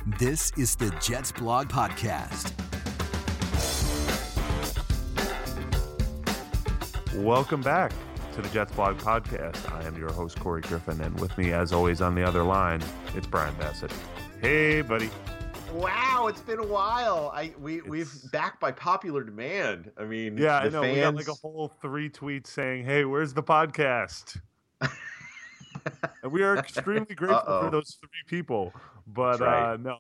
This is the Jets Blog Podcast. Welcome back to the Jets Blog Podcast. I am your host, Corey Griffin, and with me, as always, on the other line, it's Brian Bassett. Hey, buddy. Wow, it's been a while. We've back by popular demand. I mean, yeah, I know. fans... We got like a whole 3 tweets saying, "Hey, where's the podcast?" And we are extremely grateful for those 3 people. But right. No,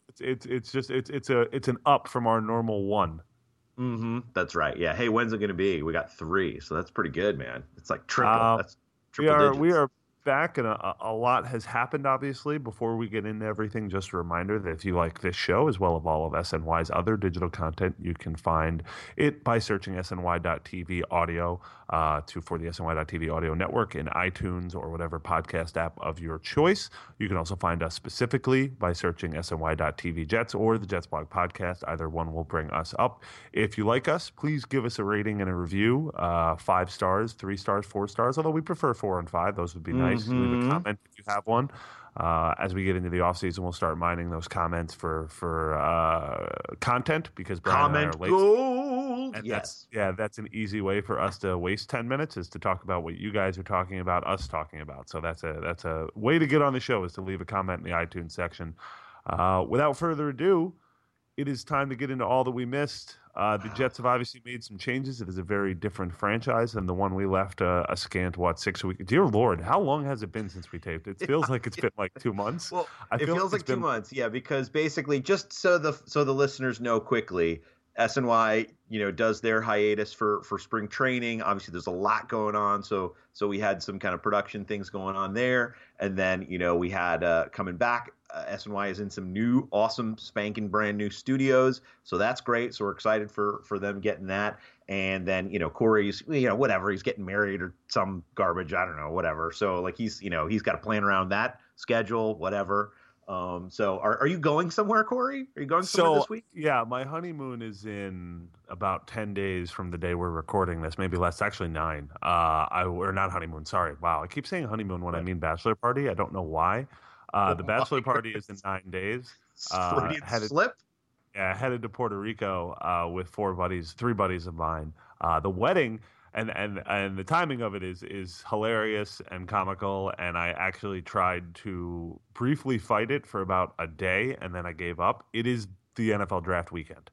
it's an up from our normal 1. Mm-hmm. That's right. Yeah. Hey, when's it going to be? We got 3, so that's pretty good, man. It's like triple. That's triple digits. We are back, and a lot has happened, obviously. Before we get into everything, just a reminder that if you like this show, as well as all of SNY's other digital content, you can find it by searching SNY.TV audio for the SNY.TV audio network in iTunes or whatever podcast app of your choice. You can also find us specifically by searching SNY.TV Jets or the Jets Blog Podcast. Either one will bring us up. If you like us, please give us a rating and a review. 5 stars, 3 stars, 4 stars, although we prefer 4 and 5. Those would be nice. Leave a comment if you have one. As we get into the offseason, we'll start mining those comments for content, because Brian and I are late. Gold. And yes. That's an easy way for us to waste 10 minutes, is to talk about what you guys are talking about, us talking about. So that's a way to get on the show, is to leave a comment in the iTunes section. Without further ado, it is time to get into all that we missed. The Jets have obviously made some changes. It is a very different franchise than the one we left a scant, 6 weeks. Dear Lord, how long has it been since we taped? It feels like it's been like 2 months. Well, it feels like 2 months, yeah, because basically, just so the listeners know quickly, SNY, does their hiatus for spring training. Obviously, there's a lot going on, so we had some kind of production things going on there, and then we had coming back. SNY is in some new, awesome, spanking brand new studios, so that's great. So we're excited for them getting that. And then Corey's whatever, he's getting married or some garbage, I don't know, whatever. So like he's got a plan around that schedule, whatever. So are you going somewhere, Corey? Are you going somewhere this week? Yeah, my honeymoon is in about 10 days from the day we're recording this, maybe less, actually 9. Or not honeymoon, sorry. Wow, I keep saying honeymoon when I mean bachelor party. I don't know why. The bachelor party is in 9 days. Slip? Yeah, headed to Puerto Rico with 3 buddies of mine. The wedding and the timing of it is hilarious and comical, and I actually tried to briefly fight it for about a day, and then I gave up. It is the NFL draft weekend.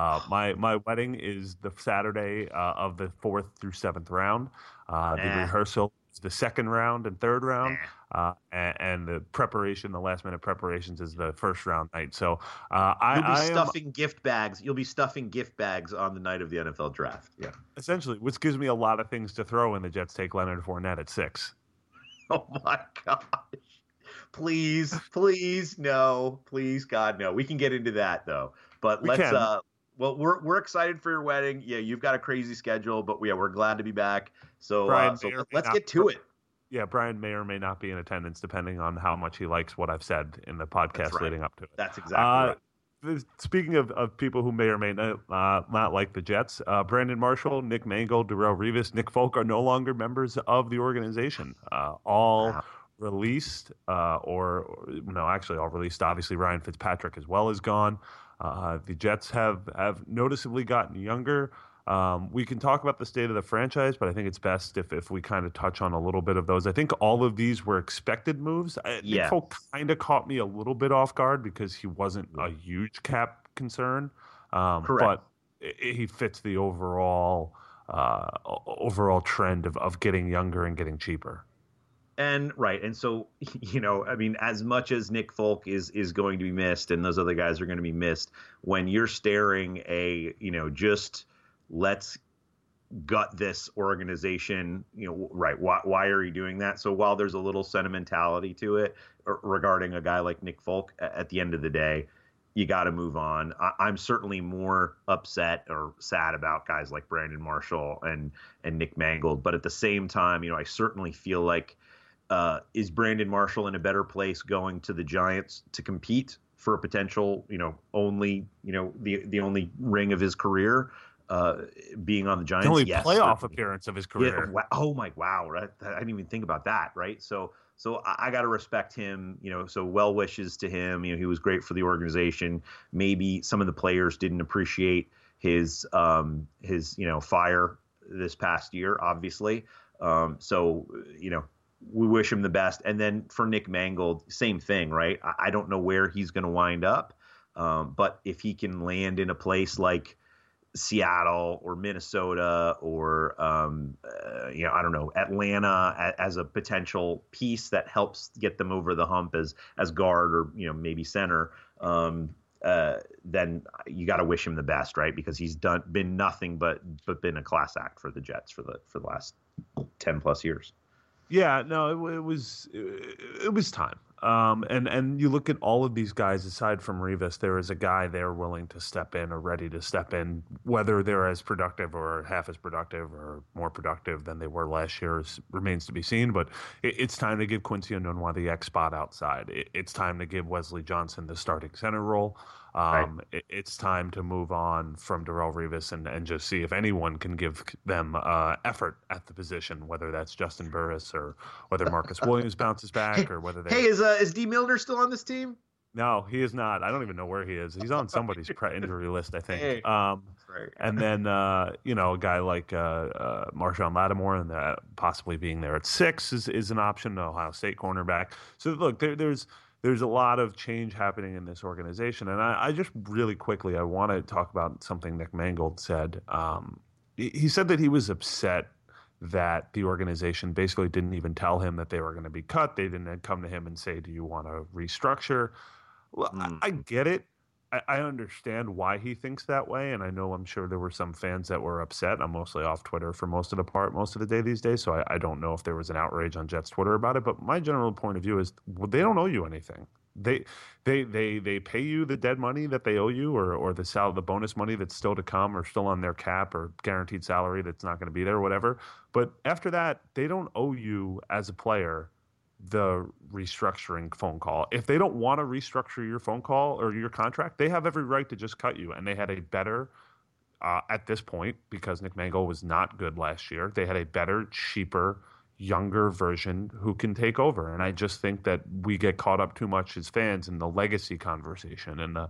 My wedding is the Saturday of the 4th through 7th round. The rehearsal is the 2nd round and 3rd round. And the preparation, the last minute preparations, is the 1st round night. So you'll be stuffing gift bags. You'll be stuffing gift bags on the night of the NFL draft. Yeah, essentially, which gives me a lot of things to throw when the Jets take Leonard Fournette at 6. Oh my gosh! Please, no, please, God, no. We can get into that though, but let's. Well, we're excited for your wedding. Yeah, you've got a crazy schedule, but we're glad to be back. So, let's get to it. Yeah, Brian may or may not be in attendance, depending on how much he likes what I've said in the podcast leading up to it. That's exactly right. Speaking of people who may or may not like the Jets, Brandon Marshall, Nick Mangold, Darrelle Revis, Nick Folk are no longer members of the organization. All released, all released. Obviously, Ryan Fitzpatrick as well is gone. The Jets have noticeably gotten younger. We can talk about the state of the franchise, but I think it's best if we kind of touch on a little bit of those. I think all of these were expected moves. Nick Folk kind of caught me a little bit off guard because he wasn't a huge cap concern. But he fits the overall trend of getting younger and getting cheaper. And so, as much as Nick Folk is going to be missed and those other guys are going to be missed, when you're staring just let's gut this organization, right? Why are you doing that? So while there's a little sentimentality to it regarding a guy like Nick Folk, at the end of the day, you got to move on. I'm certainly more upset or sad about guys like Brandon Marshall and Nick Mangold, but at the same time, I certainly feel like is Brandon Marshall in a better place going to the Giants to compete for a potential, only, the only ring of his career? Being on the Giants, the only playoff appearance of his career. Yeah, wow. I didn't even think about that. Right. So So I got to respect him, so well wishes to him. He was great for the organization. Maybe some of the players didn't appreciate his fire this past year, obviously. So we wish him the best. And then for Nick Mangold, same thing, right? I don't know where he's going to wind up. But if he can land in a place like Seattle or Minnesota or, I don't know, Atlanta as a potential piece that helps get them over the hump as guard or, maybe center, then you got to wish him the best, right? Because he's been nothing but been a class act for the Jets for the last 10 plus years. Yeah, no, it was time. And you look at all of these guys, aside from Revis, there is a guy there willing to step in or ready to step in, whether they're as productive or half as productive or more productive than they were last year remains to be seen. But it's time to give Quincy Enunwa the X spot outside. It's time to give Wesley Johnson the starting center role. Right. It's time to move on from Darrelle Revis and just see if anyone can give them effort at the position, whether that's Justin Burris or whether Marcus Williams bounces back or whether they. Hey, is D. Milner still on this team? No, he is not. I don't even know where he is. He's on somebody's injury list, I think. Hey, that's right. And then a guy like Marshawn Lattimore and possibly being there at 6 is an option. The Ohio State cornerback. So look, there's a lot of change happening in this organization. And I just really quickly, I want to talk about something Nick Mangold said. He said that he was upset that the organization basically didn't even tell him that they were going to be cut. They didn't come to him and say, do you want to restructure? Well, I get it. I understand why he thinks that way. And I'm sure there were some fans that were upset. I'm mostly off Twitter for most of the day these days. So I don't know if there was an outrage on Jets Twitter about it. But my general point of view is they don't owe you anything. They pay you the dead money that they owe you or the bonus money that's still to come or still on their cap or guaranteed salary that's not going to be there or whatever. But after that, they don't owe you as a player the restructuring phone call. If they don't want to restructure your phone call or your contract, they have every right to just cut you. And they had a better, at this point, because Nick Mangold was not good last year, they had a better, cheaper, younger version who can take over. And I just think that we get caught up too much as fans in the legacy conversation and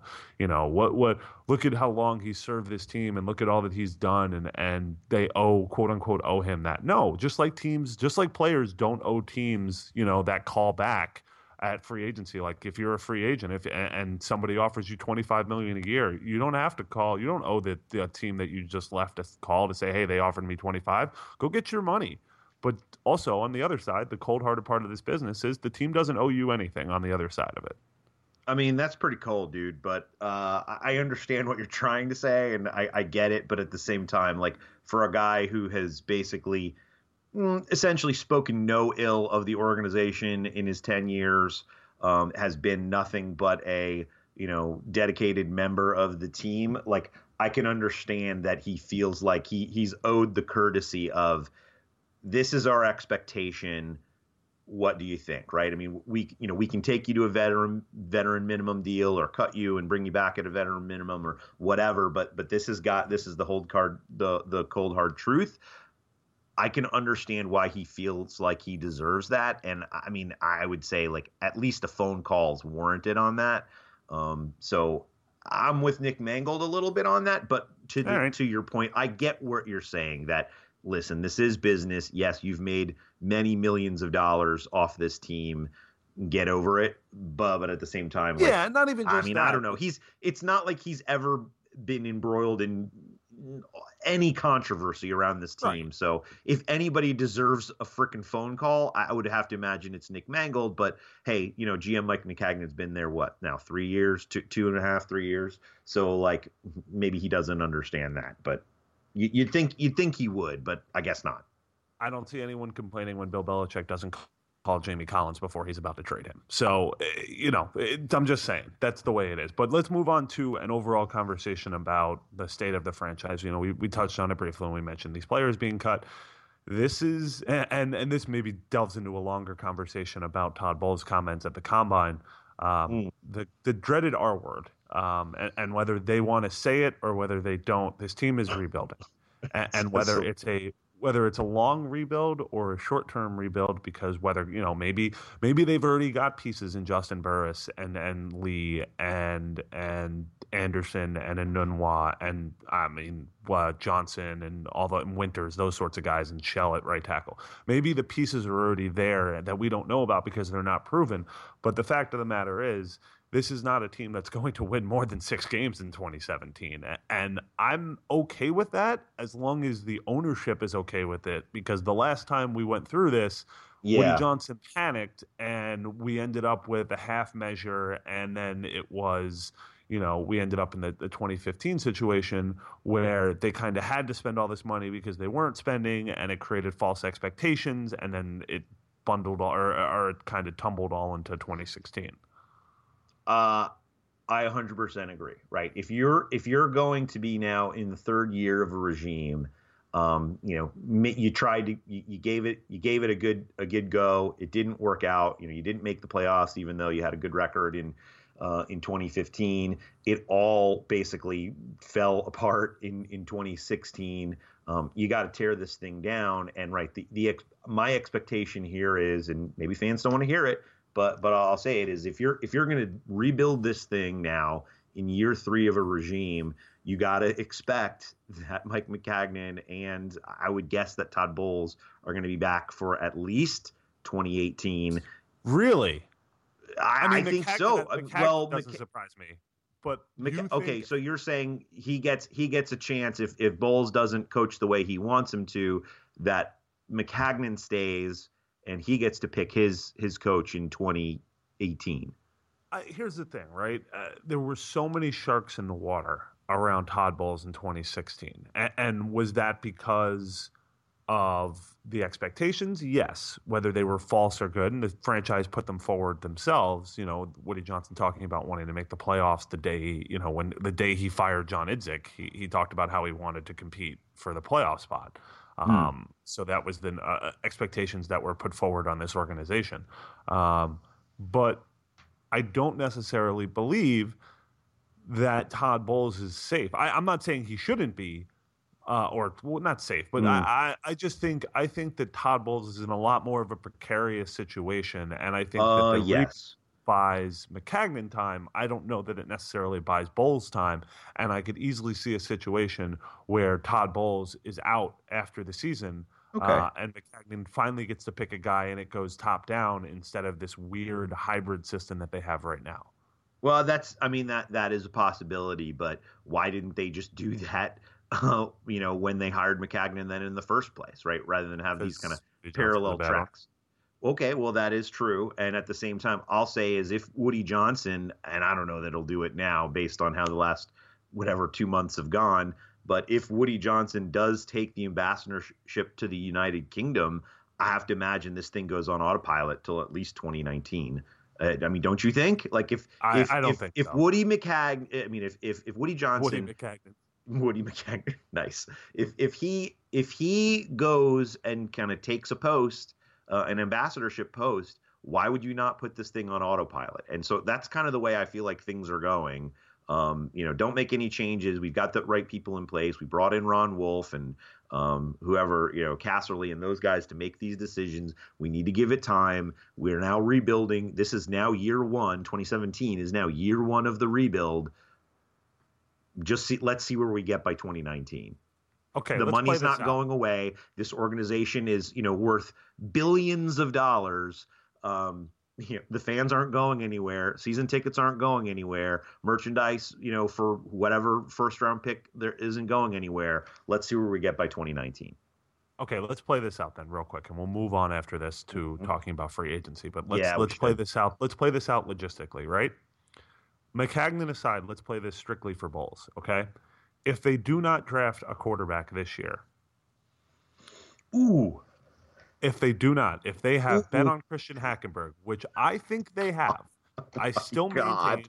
look at how long he served this team and look at all that he's done and they quote unquote owe him that. No, just like players don't owe teams, that call back at free agency. Like if you're a free agent, and somebody offers you $25 million a year, you don't have to call. You don't owe the team that you just left a call to say, hey, they offered me 25. Go get your money. But also on the other side, the cold-hearted part of this business is the team doesn't owe you anything on the other side of it. I mean, that's pretty cold, dude. But I understand what you're trying to say, and I get it. But at the same time, like for a guy who has basically essentially spoken no ill of the organization in his 10 years, has been nothing but a dedicated member of the team. Like I can understand that he feels like he's owed the courtesy of, this is our expectation. What do you think? Right. I mean, we can take you to a veteran minimum deal or cut you and bring you back at a veteran minimum or whatever. But this is the the cold hard truth. I can understand why he feels like he deserves that. And I mean, I would say like at least a phone call is warranted on that. So I'm with Nick Mangold a little bit on that, but to your point, I get what you're saying that, listen, this is business. Yes, you've made many millions of dollars off this team. Get over it. But at the same time, not even just that. I don't know. It's not like he's ever been embroiled in any controversy around this team. Right. So if anybody deserves a freaking phone call, I would have to imagine it's Nick Mangold. But hey, GM Mike Nickagnen's been there, what now, 3 years, 2.5, 3 years. So like maybe he doesn't understand that, but you'd think he would, but I guess not. I don't see anyone complaining when Bill Belichick doesn't call Jamie Collins before he's about to trade him. So, I'm just saying that's the way it is. But let's move on to an overall conversation about the state of the franchise. We touched on it briefly when we mentioned these players being cut. This is, and this maybe delves into a longer conversation about Todd Bowles' comments at the Combine, the dreaded R word. And whether they want to say it or whether they don't, this team is rebuilding. And whether it's a whether it's a long rebuild or a short-term rebuild, because whether, maybe they've already got pieces in Justin Burris and Lee and Anderson and Enunwa and Johnson and all the Winters, those sorts of guys, and Shell at right tackle. Maybe the pieces are already there that we don't know about because they're not proven. But the fact of the matter is, this is not a team that's going to win more than 6 games in 2017. And I'm okay with that as long as the ownership is okay with it, because the last time we went through this, Woody Johnson panicked and we ended up with a half measure. And then it was, we ended up in the 2015 situation where they kind of had to spend all this money because they weren't spending, and it created false expectations. And then it bundled or it kind of tumbled all into 2016. I 100% agree. Right. If you're going to be now in the third year of a regime, you gave it a good go. It didn't work out. You didn't make the playoffs, even though you had a good record in 2015. It all basically fell apart in 2016. You got to tear this thing down. And right, my expectation here is, and maybe fans don't want to hear it, but I'll say it is, if you're going to rebuild this thing now in year 3 of a regime, you got to expect that Mike Maccagnan and I would guess that Todd Bowles are going to be back for at least 2018. Really? I think so. Well, doesn't surprise me. But okay, so you're saying he gets a chance if Bowles doesn't coach the way he wants him to, that Maccagnan stays and he gets to pick his coach in 2018. Here's the thing, right? There were so many sharks in the water around Todd Bowles in 2016. And was that because of the expectations? Yes. Whether they were false or good, and the franchise put them forward themselves. Woody Johnson talking about wanting to make the playoffs the day he fired John Idzik, he talked about how he wanted to compete for the playoff spot. So that was the expectations that were put forward on this organization. But I don't necessarily believe that Todd Bowles is safe. I'm not saying he shouldn't be, not safe, but I think that Todd Bowles is in a lot more of a precarious situation, and I think that buys Maccagnan time. I don't know that it necessarily buys Bowles time, and I could easily see a situation where Todd Bowles is out after the season, and Maccagnan finally gets to pick a guy, and it goes top down instead of this weird hybrid system that they have right now. Well, that is a possibility, but why didn't they just do that? When they hired Maccagnan then in the first place, right? Rather than have these kind of parallel tracks. Okay, well, that is true. And at the same time, I'll say is if Woody Johnson, and I don't know that he'll do it now based on how the last 2 months have gone, but if Woody Johnson does take the ambassadorship to the United Kingdom, I have to imagine this thing goes on autopilot till at least 2019. Don't you think? Like if Woody Maccagnan, if Woody Johnson, Woody Maccagnan, nice. If he goes and kind of takes a post, an ambassadorship post, why would you not put this thing on autopilot? And so that's kind of the way I feel like things are going. Don't make any changes. We've got the right people in place. We brought in Ron Wolf and whoever, Casserly and those guys to make these decisions. We need to give it time. We're now rebuilding. This is now year 1. 2017 is now year 1 of the rebuild. Let's see where we get by 2019. Okay, the money's not going away. This organization is, worth billions of dollars. The fans aren't going anywhere. Season tickets aren't going anywhere. Merchandise, for whatever first round pick there isn't going anywhere. Let's see where we get by 2019. Okay, let's play this out then real quick, and we'll move on after this to talking about free agency. But let's play this out. Let's play this out logistically, right? Maccagnan aside, let's play this strictly for Bowles, okay? If they do not draft a quarterback this year, if they have bet on Christian Hackenberg, which I think they have, I still maintain,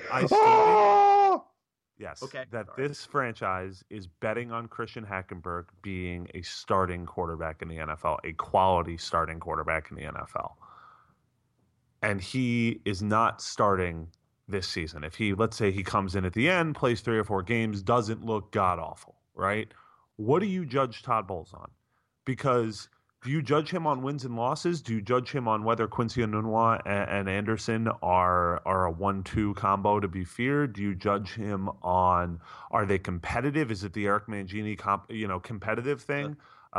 this franchise is betting on Christian Hackenberg being a starting quarterback in the NFL, a quality starting quarterback in the NFL. And he is not starting this season. If let's say he comes in at the end, plays 3 or 4 games, doesn't look god awful, right? What do you judge Todd Bowles on? because do you judge him on wins and losses? Do you judge him on whether Quincy Enunwa and Anderson are a 1-2 combo to be feared? Do you judge him on, are they competitive? Is it the Eric Mangini competitive thing?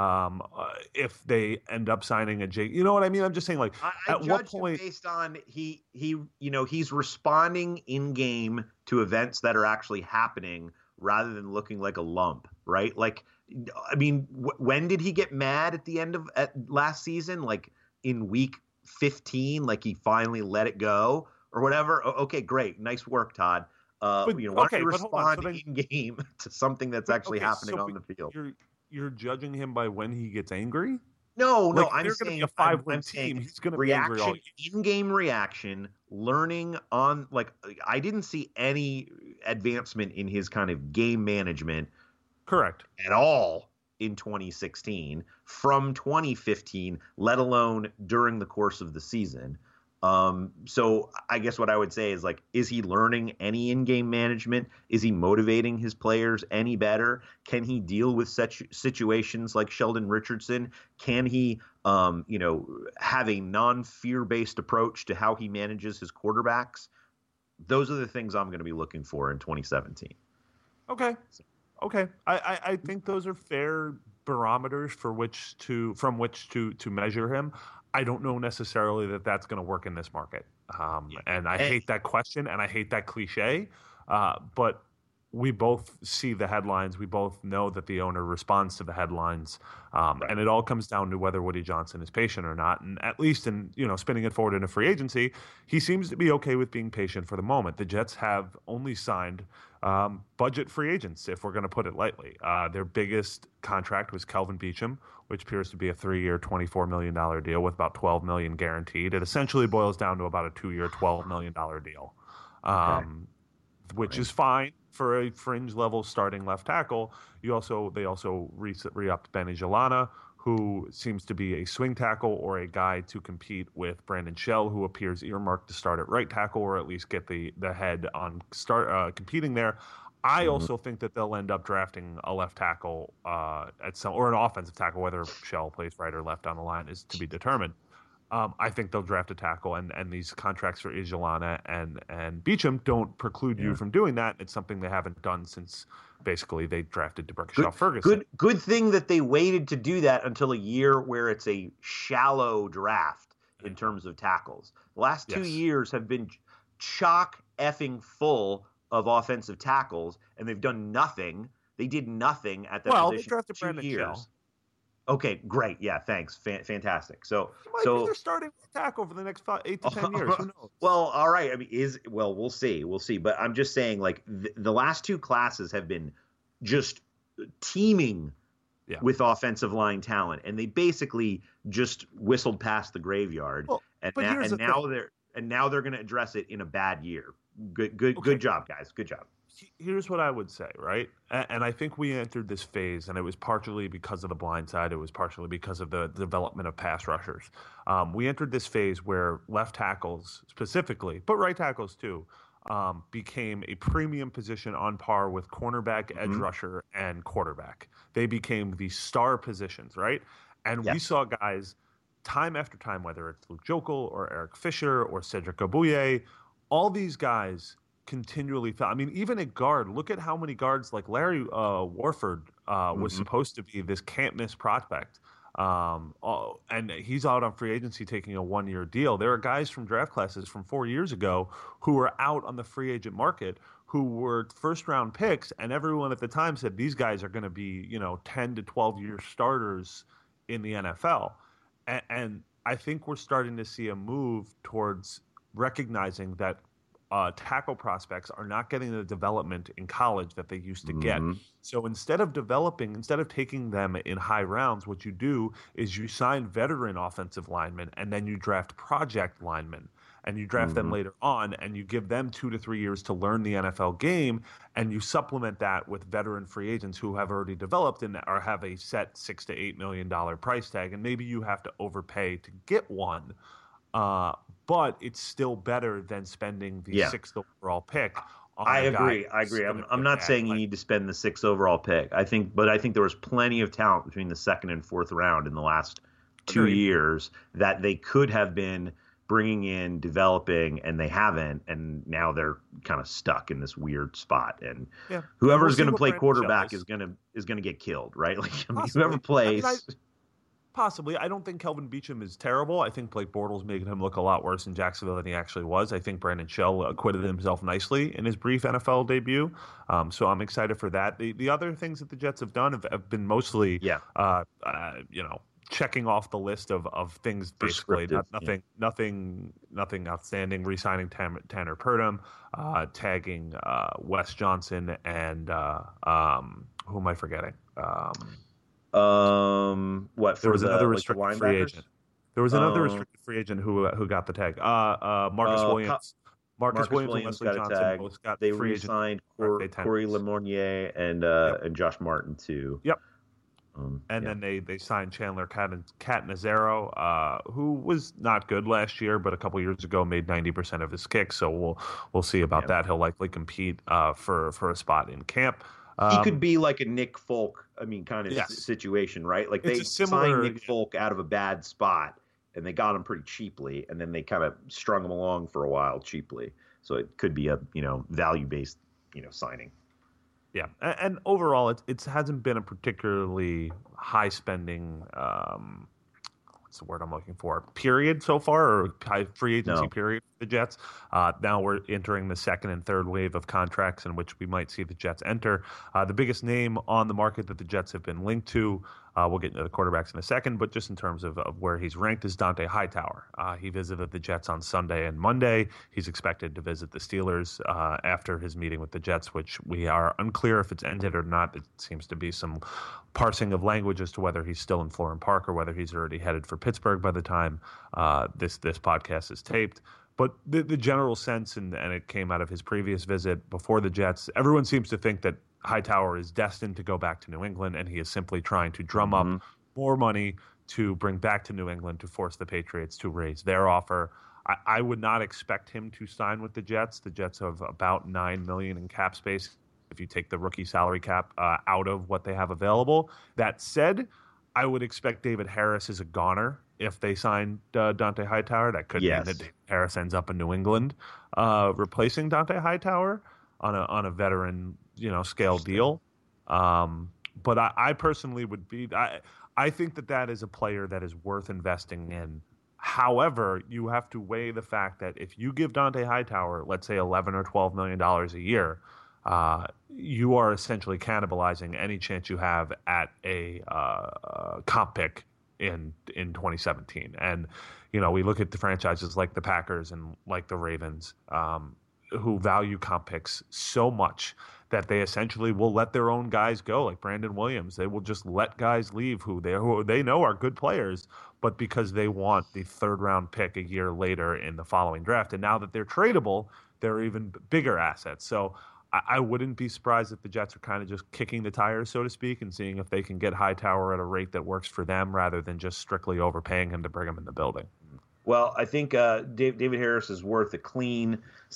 If they end up signing a Jake, you know what I mean? I'm just saying, like, I at what point? him based on he's responding in game to events that are actually happening rather than looking like a lump, right? Like, I mean, when did he get mad at the end of last season? Like in week 15, like he finally let it go or whatever. Okay, great, nice work, Todd. Why don't you respond in game to something that's actually happening on the field? You're judging him by when he gets angry? No, I'm saying a 5-win team. He's going to be angry all year. In-game reaction, learning on, like, I didn't see any advancement in his kind of game management. Correct. At all in 2016 from 2015, let alone during the course of the season. So I guess what I would say is, like, is he learning any in-game management? Is he motivating his players any better? Can he deal with such situations like Sheldon Richardson? Can he, have a non-fear-based approach to how he manages his quarterbacks? Those are the things I'm going to be looking for in 2017. Okay. I think those are fair barometers from which to measure him. I don't know necessarily that that's going to work in this market. And I hate that question and I hate that cliche. But we both see the headlines. We both know that the owner responds to the headlines. And it all comes down to whether Woody Johnson is patient or not. And at least in, spinning it forward in a free agency, he seems to be okay with being patient for the moment. The Jets have only signed budget free agents, if we're going to put it lightly. Their biggest contract was Kelvin Beachum, which appears to be a 3-year, $24 million deal with about $12 million guaranteed. It essentially boils down to about a 2-year, $12 million deal, which is fine for a fringe level starting left tackle. They also re-upped Benny Jalana, who seems to be a swing tackle or a guy to compete with Brandon Shell, who appears earmarked to start at right tackle or at least get the head on competing there. I also think that they'll end up drafting a left tackle or an offensive tackle, whether Shell plays right or left on the line is to be determined. I think they'll draft a tackle, and these contracts for Jalana and Beachum don't preclude you from doing that. It's something they haven't done since basically they drafted DeBrickashaw Ferguson. Good thing that they waited to do that until a year where it's a shallow draft in terms of tackles. The last 2 years have been chock effing full of offensive tackles, and they've done nothing. They did nothing at that position. They drafted 2 Brandon years. Shell. Okay, great. Yeah, thanks. Fantastic. So they're starting tackle for the next 8 to 10 years. Who knows? Well, all right. I mean, we'll see. But I'm just saying, like, the last 2 classes have been just teeming with offensive line talent, and they basically just whistled past the graveyard. Well, and now they're going to address it in a bad year. Good job, guys. Good job. Here's what I would say, right? And I think we entered this phase, and it was partially because of the blind side. It was partially because of the development of pass rushers. We entered this phase where left tackles specifically, but right tackles too, became a premium position on par with cornerback, edge rusher, and quarterback. They became the star positions, right? And we saw guys time after time, whether it's Luke Jokel or Eric Fisher or Cedric Gabuye, all these guys continually fell. I mean, even at guard, look at how many guards like Larry Warford was supposed to be this can't-miss prospect. And he's out on free agency taking a 1-year deal. There are guys from draft classes from 4 years ago who were out on the free agent market who were first-round picks, and everyone at the time said these guys are going to be, 10 to 12-year starters in the NFL. And I think we're starting to see a move towards recognizing that tackle prospects are not getting the development in college that they used to get. So instead of taking them in high rounds, what you do is you sign veteran offensive linemen, and then you draft project linemen, and you draft them later on, and you give them 2 to 3 years to learn the NFL game, and you supplement that with veteran free agents who have already developed and or have a set $6 to $8 million price tag, and maybe you have to overpay to get one. But it's still better than spending the 6th overall pick on I a guy agree. I who's agree. gonna be I'm a not bad saying you player. need to spend the 6th overall pick. I think there was plenty of talent between the 2nd and 4th round in the last 2 Agreed. years that they could have been bringing in, developing, and they haven't, and now they're kind of stuck in this weird spot. And Yeah, and we'll whoever's see going to what play Brandon Shell quarterback is. is gonna get killed, right? Like, I mean, whoever Possibly. plays. Possibly. I don't think Kelvin Beachum is terrible. I think Blake Bortles making him look a lot worse in Jacksonville than he actually was. I think Brandon Shell acquitted himself nicely in his brief NFL debut. So I'm excited for that. The other things that the Jets have done have been mostly, Yeah. checking off the list of things, basically. Prescriptive, Nothing outstanding. Re-signing Tanner Purdom, tagging Wes Johnson, and who am I forgetting? What There for was another the restricted free linebackers? agent. There was another Um, restricted free agent who got the tag. Marcus Williams. Marcus Williams and Williams Wesley got a Johnson tag. both got They free agent re-signed RFA Corey tenders. Lemonnier Yep. and Josh Martin too. Yep. Yeah. Then they signed Chandler Catanzaro, who was not good last year, but a couple years ago made 90% of his kicks. So we'll see about that. He'll likely compete for a spot in camp. He could be like a Nick Folk, kind of Yes. situation, right? Like It's they a similar- signed Nick Folk out of a bad spot, and they got him pretty cheaply, and then they kind of strung him along for a while cheaply. So it could be a value-based signing. Yeah, and overall, it hasn't been a particularly high spending. What's the word I'm looking for? Period so far, or high free agency No. period for the Jets. Now we're entering the second and third wave of contracts in which we might see the Jets enter. The biggest name on the market that the Jets have been linked to, we'll get into the quarterbacks in a second, but just in terms of where he's ranked, is Dante Hightower. He visited the Jets on Sunday and Monday. He's expected to visit the Steelers after his meeting with the Jets, which we are unclear if it's ended or not. It seems to be some parsing of language as to whether he's still in Florham Park or whether he's already headed for Pittsburgh by the time this podcast is taped. But the general sense, and it came out of his previous visit before the Jets, everyone seems to think that Hightower is destined to go back to New England, and he is simply trying to drum up more money to bring back to New England to force the Patriots to raise their offer. I would not expect him to sign with the Jets. The Jets have about $9 million in cap space if you take the rookie salary cap out of what they have available. That said, I would expect David Harris is a goner if they sign Dante Hightower. That could mean that David Harris ends up in New England replacing Dante Hightower on a veteran scale deal. But I personally would be I think that is a player that is worth investing in. However, you have to weigh the fact that if you give Dante Hightower, let's say $11 or $12 million a year, you are essentially cannibalizing any chance you have at a comp pick in 2017. And we look at the franchises like the Packers and like the Ravens, who value comp picks so much that they essentially will let their own guys go, like Brandon Williams. They will just let guys leave who they know are good players, but because they want the third-round pick a year later in the following draft. And now that they're tradable, they're even bigger assets. So I wouldn't be surprised if the Jets are kind of just kicking the tires, so to speak, and seeing if they can get Hightower at a rate that works for them rather than just strictly overpaying him to bring him in the building. Well, I think David Harris is worth a clean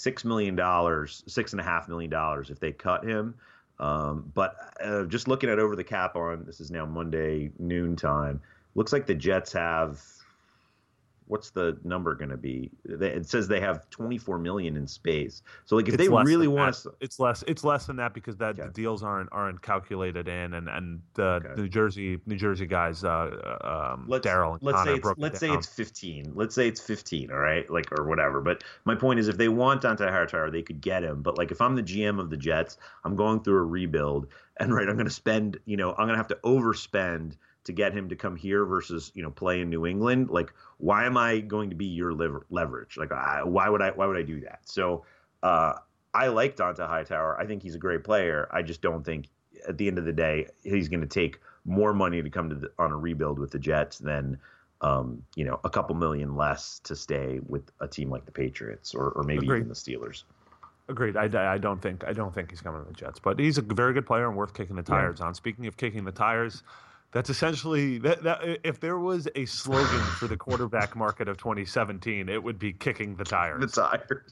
$6.5 million if they cut him. But just looking at over the cap this is now Monday noontime, looks like the Jets have, what's the number going to be? It says they have $24 million in space. So like if they really want to, it's less than that because the deals aren't calculated in, and the New Jersey guys, Daryl and Connor broke it down. Let's say it's 15. Let's say it's 15. All right, or whatever. But my point is, if they want Dante Hightower, they could get him. But like if I'm the GM of the Jets, I'm going through a rebuild, and I'm going to spend. I'm going to have to overspend to get him to come here versus play in New England. Like, why am I going to be your leverage? Like, why would I do that? So I like Dante Hightower. I think he's a great player. I just don't think at the end of the day he's going to take more money to come on a rebuild with the Jets than a couple million less to stay with a team like the Patriots or maybe even the Steelers. Agreed. I don't think he's coming to the Jets, but he's a very good player and worth kicking the tires on. Speaking of kicking the tires, that's essentially that. If there was a slogan for the quarterback market of 2017, it would be kicking the tires. The tires.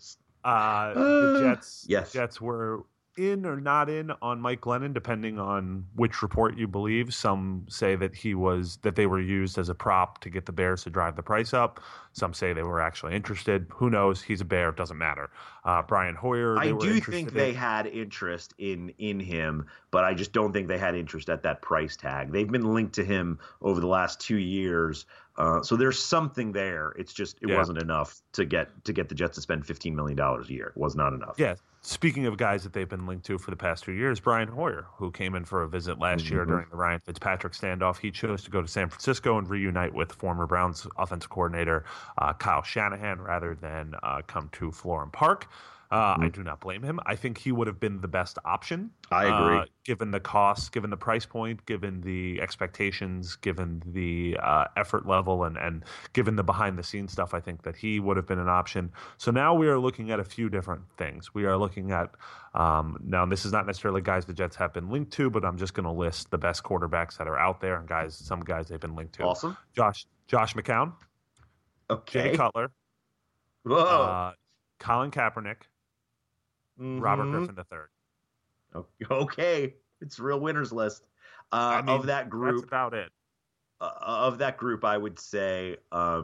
The Jets, Yes. Jets were in or not in on Mike Glennon, depending on which report you believe. Some say that they were used as a prop to get the Bears to drive the price up. Some say they were actually interested. Who knows? He's a Bear. It doesn't matter. Brian Hoyer, I they were do interested think in. they had interest in him, but I just don't think they had interest at that price tag. They've been linked to him over the last 2 years, so there's something there. It's just it wasn't enough to get the Jets to spend $15 million a year. It was not enough. Yeah. Speaking of guys that they've been linked to for the past 2 years, Brian Hoyer, who came in for a visit last year during the Ryan Fitzpatrick standoff, he chose to go to San Francisco and reunite with former Browns offensive coordinator Kyle Shanahan rather than come to Florham Park. I do not blame him. I think he would have been the best option. I agree. Given the cost, given the price point, given the expectations, given the effort level, and given the behind-the-scenes stuff, I think that he would have been an option. So now we are looking at a few different things. We are looking at now this is not necessarily guys the Jets have been linked to, but I'm just going to list the best quarterbacks that are out there and some guys they've been linked to. Awesome. Josh McCown. Okay. Jay Cutler. Whoa. Colin Kaepernick. Robert Griffin III. Okay, it's a real winners list. Of that group, that's about it. Of that group, I would say,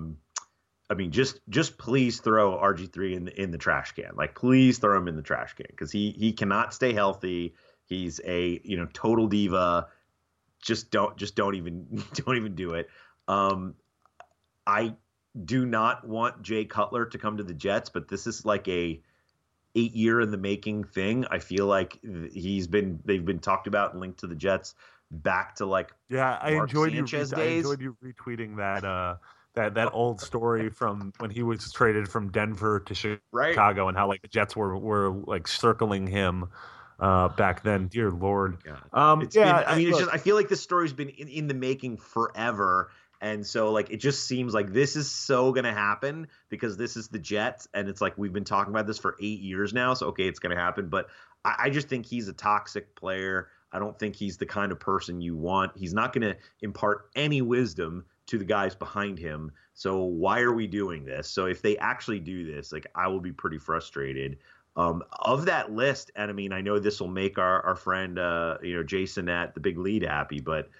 just please throw RG3 in the trash can. Like, please throw him in the trash can because he cannot stay healthy. He's a total diva. Just don't even do it. I do not want Jay Cutler to come to the Jets, but this is like a 8-year in the making thing. I feel like they've been talked about and linked to the Jets back to like I enjoyed you retweeting that old story from when he was traded from Denver to Chicago and how like the Jets were like circling him back then. Dear Lord. I feel like this story's been in the making forever. And so, like, it just seems like this is so going to happen because this is the Jets. And it's like we've been talking about this for 8 years now. So, okay, it's going to happen. But I just think he's a toxic player. I don't think he's the kind of person you want. He's not going to impart any wisdom to the guys behind him. So why are we doing this? So if they actually do this, like, I will be pretty frustrated. Of that list, and I mean, I know this will make our friend, Jason at the Big Lead happy, but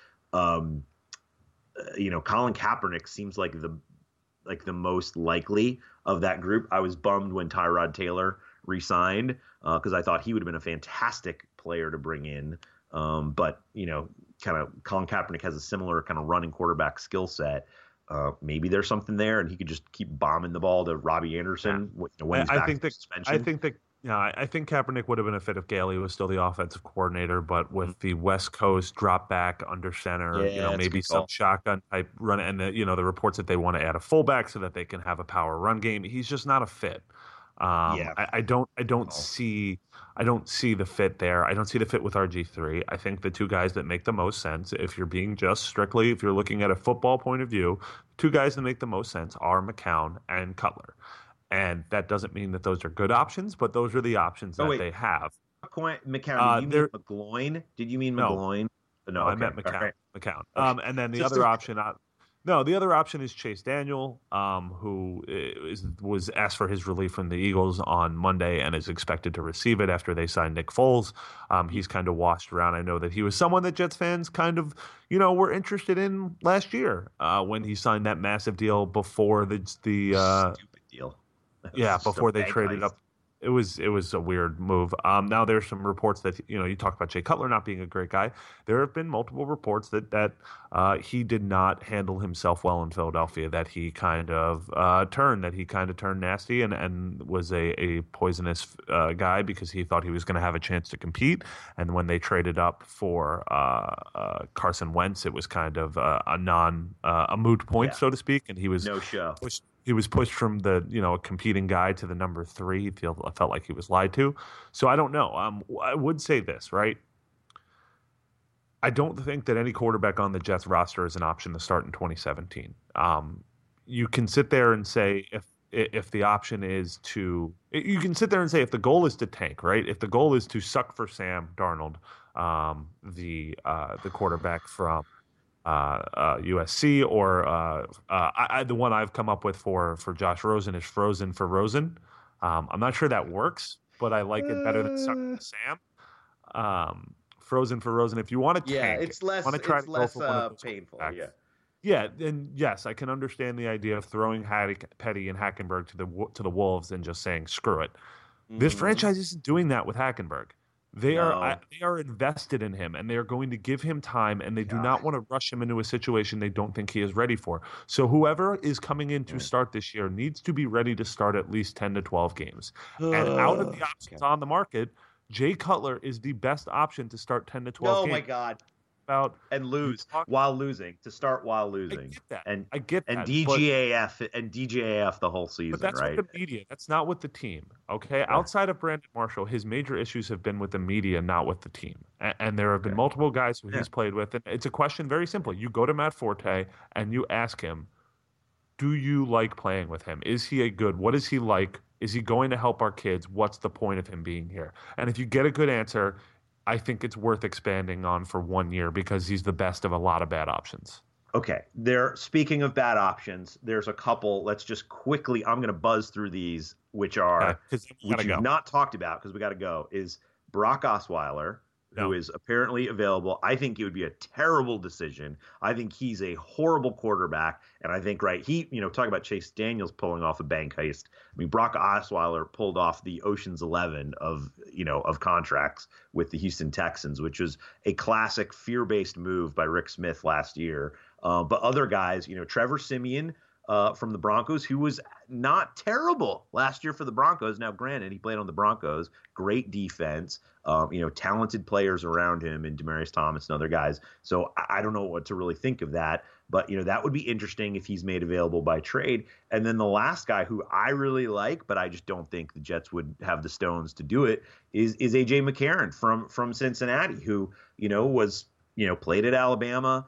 Colin Kaepernick seems like the most likely of that group. I was bummed when Tyrod Taylor re-signed because I thought he would have been a fantastic player to bring in. But kind of Colin Kaepernick has a similar kind of running quarterback skill set. Maybe there's something there, and he could just keep bombing the ball to Robbie Anderson when he's back from suspension. I think Kaepernick would have been a fit if Gailey was still the offensive coordinator, but with the West Coast drop back under center, maybe some shotgun type run, and the reports that they want to add a fullback so that they can have a power run game. He's just not a fit. I don't see the fit there. I don't see the fit with RG3. I think the two guys that make the most sense, if you're looking at a football point of view, two guys that make the most sense are McCown and Cutler. And that doesn't mean that those are good options, but those are the options they have. McCown, did you mean McGloin? Did you mean McGloin? No, I meant McCown. Right. McCown. And then the other option is Chase Daniel, who was asked for his relief from the Eagles on Monday and is expected to receive it after they signed Nick Foles. He's kind of washed around. I know that he was someone that Jets fans kind of, were interested in last year when he signed that massive deal before the stupid deal. Yeah, before they traded up. It was a weird move. Now there's some reports that you talk about Jay Cutler not being a great guy. There have been multiple reports that he did not handle himself well in Philadelphia. That he kind of turned nasty and was a poisonous guy because he thought he was going to have a chance to compete. And when they traded up for Carson Wentz, it was kind of a moot point, so to speak. And he was no show. He was pushed from the a competing guy to the number 3. He felt like he was lied to. So I don't know. I would say this, right? I don't think that any quarterback on the Jets roster is an option to start in 2017. You can sit there and say if the option is to, you can sit there and say if the goal is to tank, right? If the goal is to suck for Sam Darnold, the quarterback from USC, or the one I've come up with for Josh Rosen is Frozen for Rosen. I'm not sure that works, but I like it better than Stuck with Sam. Frozen for Rosen. If you want to tank, it's less painful. Yeah, and yes, I can understand the idea of throwing Petty and Hackenberg to the Wolves and just saying screw it. This franchise isn't doing that with Hackenberg. They are invested in him, and they are going to give him time, and they do not want to rush him into a situation they don't think he is ready for. So whoever is coming in to start this year needs to be ready to start at least 10 to 12 games. And out of the options on the market, Jay Cutler is the best option to start 10 to 12 games. Oh, my God. And lose while losing. I get that. And DGAF the whole season, but that's right? with the media. That's not with the team. Okay. Yeah. Outside of Brandon Marshall, his major issues have been with the media, not with the team. And there have been multiple guys who he's played with. And it's a question very simple. You go to Matt Forte and you ask him, do you like playing with him? Is he a good? What is he like? Is he going to help our kids? What's the point of him being here? And if you get a good answer, I think it's worth expanding on for 1 year because he's the best of a lot of bad options. Okay. Speaking of bad options, there's a couple. Let's just quickly, I'm going to buzz through these, which you've not talked about because we got to go, is Brock Osweiler, who is apparently available. I think it would be a terrible decision. I think he's a horrible quarterback. And I think, talk about Chase Daniels pulling off a bank heist. I mean, Brock Osweiler pulled off the Ocean's 11 of contracts with the Houston Texans, which was a classic fear-based move by Rick Smith last year. But other guys, Trevor Siemian from the Broncos, who was not terrible last year for the Broncos. Now, granted, he played on the Broncos, great defense, talented players around him, and Demaryius Thomas and other guys. So I don't know what to really think of that. But, that would be interesting if he's made available by trade. And then the last guy who I really like, but I just don't think the Jets would have the stones to do it, is A.J. McCarron from Cincinnati, who, was, played at Alabama,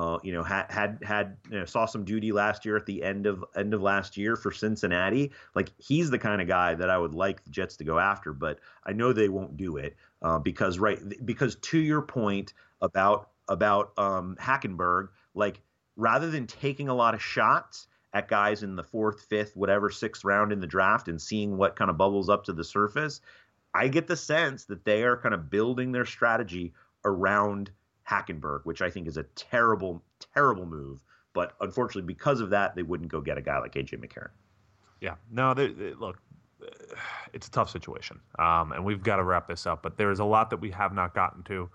had saw some duty last year at the end of last year for Cincinnati. Like, he's the kind of guy that I would like the Jets to go after, but I know they won't do it because to your point about Hackenberg, like, rather than taking a lot of shots at guys in the 4th, 5th, whatever, 6th round in the draft and seeing what kind of bubbles up to the surface, I get the sense that they are kind of building their strategy around Hackenberg, which I think is a terrible, terrible move. But unfortunately, because of that, they wouldn't go get a guy like A.J. McCarron. Yeah. No, look, it's a tough situation. And we've got to wrap this up. But there is a lot that we have not gotten to.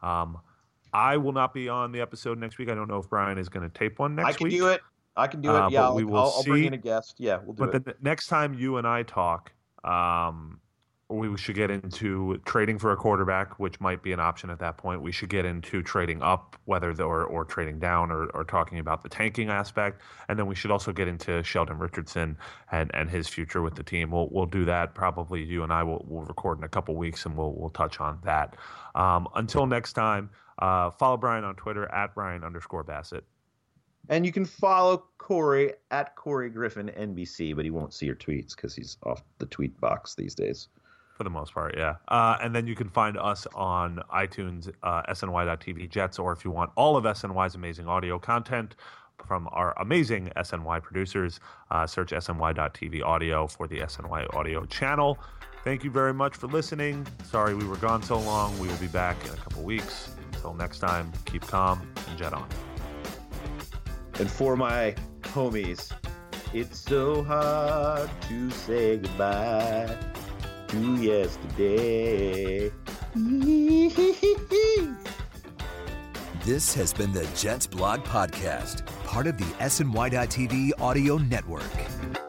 I will not be on the episode next week. I don't know if Brian is going to tape one next week. I can do it. Yeah, I'll bring in a guest. Yeah, we'll do it. But the next time you and I talk, we should get into trading for a quarterback, which might be an option at that point. We should get into trading up, or trading down, or talking about the tanking aspect. And then we should also get into Sheldon Richardson and his future with the team. We'll do that. Probably you and I will record in a couple weeks, and we'll touch on that. Until next time, follow Brian on Twitter at Brian_Bassett. And you can follow Corey at Corey Griffin NBC, but he won't see your tweets because he's off the tweet box these days. For the most part, yeah. And then you can find us on iTunes, SNY.TV Jets, or if you want all of SNY's amazing audio content from our amazing SNY producers, search SNY.TV Audio for the SNY Audio channel. Thank you very much for listening. Sorry we were gone so long. We will be back in a couple weeks. Until next time, keep calm and jet on. And for my homies, it's so hard to say goodbye to yesterday. This has been the Jets Blog Podcast, part of the SNY.TV Audio Network.